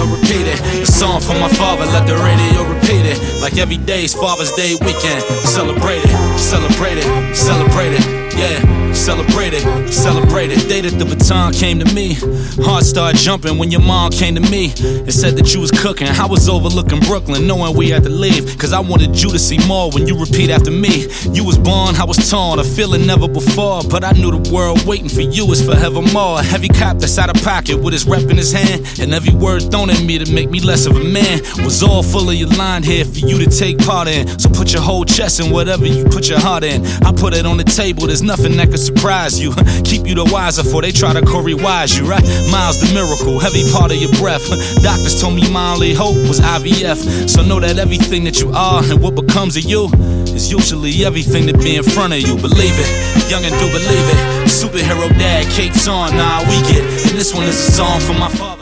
radio repeat it. A song from my father, let the radio repeat it. Like every day's Father's Day weekend. Celebrate it, celebrate it, celebrate it. Yeah, celebrate it, celebrate it. Day that the baton came to me, heart started jumping when your mom came to me and said that you was cooking. I was overlooking Brooklyn, knowing we had to leave, cause I wanted you to see more when you repeat after me. You was born, I was torn, a feeling never before, but I knew the world waiting for you is forevermore. A heavy cop that's out of pocket with his rep in his hand, and every word thrown at me to make me less of a man was all fully aligned here for you to take part in. So put your whole chest in whatever you put your heart in. I put it on the table, there's nothing that could surprise you. Keep you the wiser for they try to Corey Wise you, right? Miles the miracle, heavy part of your breath. Doctors told me my only hope was IVF. So know that everything that you are and what becomes of you is usually everything that be in front of you. Believe it, young and do believe it. Superhero dad, capes on, nah, we get it. And this one is a song for my father.